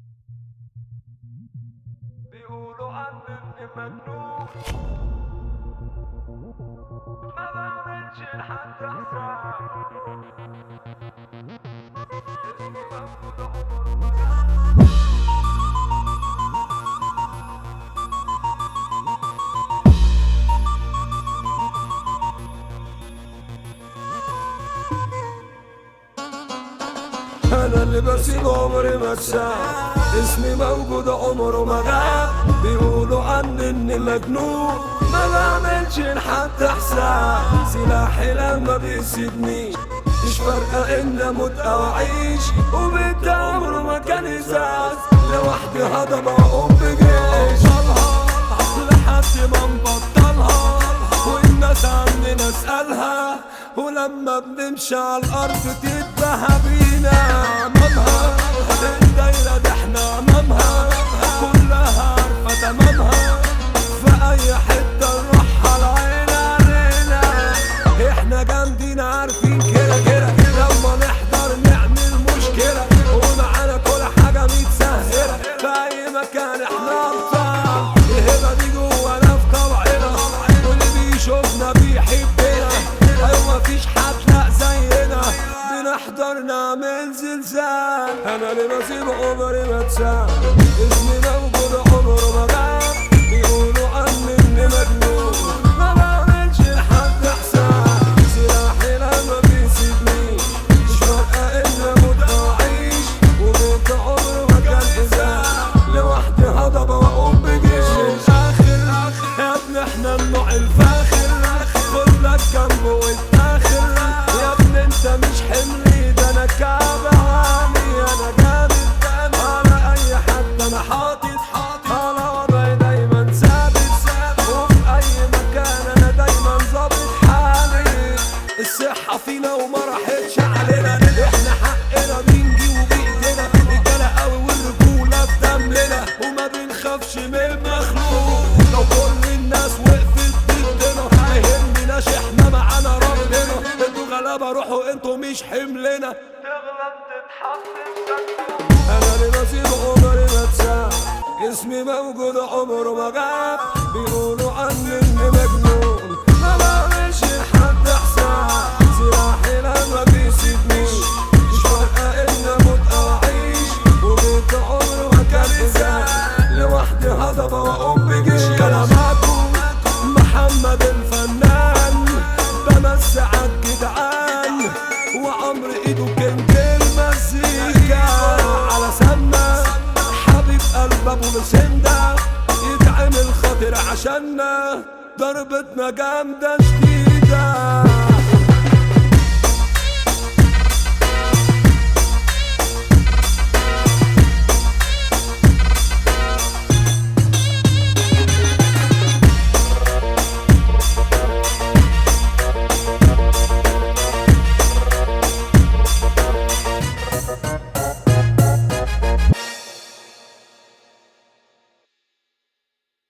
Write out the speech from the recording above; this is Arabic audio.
بيقولوا عني اني مجنون، ما بعملش لحد حساب. اسمي موجود عمره ما غاب. انا اللي بسيب عمري ما اتساب، اسمي موجود عمره ما غاب. بيقولوا عني اني مجنون، ما بعملش لحد حساب. سلاحي لما بيسيبنيش، مش فارقة ان اموت او اعيش. وبيت عمره ما كان ازاز، لوحدي هضبة واقوم بجيش. لحد ما نبطلها والناس عندنا اسألها، ولما بنمشي على الارض تتباهى بينا امامها. الدايرة دي احنا امامها، كلها عارفة تمامها. في اي حتة نروحها العين علينا، احنا جامدين عارفين كده كده. لما نحضر نعمل مشكلة، ومعانا كل حاجة متسهلة. في اي مكان احنا ابطال، الهبة دي جوانا في طبعنا، واللي بيشوفنا بيحبنا. ايوه مفيش حد لا زينا، بنحضر نعمل زلزال. انا اللي بسيب عمري ما اتساب، اسمي موجود عمره ما غاب. بيقولوا عني اني مجنون، ما بعملش لحد حساب. سلاحي لما بيسيبنيش، مش فارقة ان اموت او اعيش. وبيت عمره ما كان ازاز، لوحدي هضبة واقوم بجيش. اخر يا ابني احنا النوع الفاخر، كلك جنبه واتاخر. يا ابني انت مش حملي، ده انا كعب عالي. انا جامد على اي حد، انا حاطط على وضعي دايما ثابت. وفي اي مكان انا دايما ظابط حالي. الصحة فينا وما راحتش علينا، احنا حقنا بنجي وبايدينا. رجالة قوي والرجولة في دمنا، وما بنخافش من المخلوق. لو كل الناس وقفت ضدنا ما يهمناش، احنا معانا ربنا. انتوا غلابة روحوا، انتوا مش حملنا. تغلط تتحط في شكل. انا اللي بسيب عمري ما اتساب، اسمي موجود عمره ما غاب. بيقولوا عني اني مجنون، ما بعملش لحد حساب. سلاحي لما بيسيبنيش، مش فارقة ان اموت او اعيش. وبيت عمره ما كان ازاز، لوحدي هضبة واقوم بجيش. كلاماتكم محمد الفنان، بمسي عالجدعان. وعمر ايده كنج المزيكا، على سما حبيب قلب ابو مسندة. يتعمل خاطر عشاننا، ضربتنا جامدة شديدة.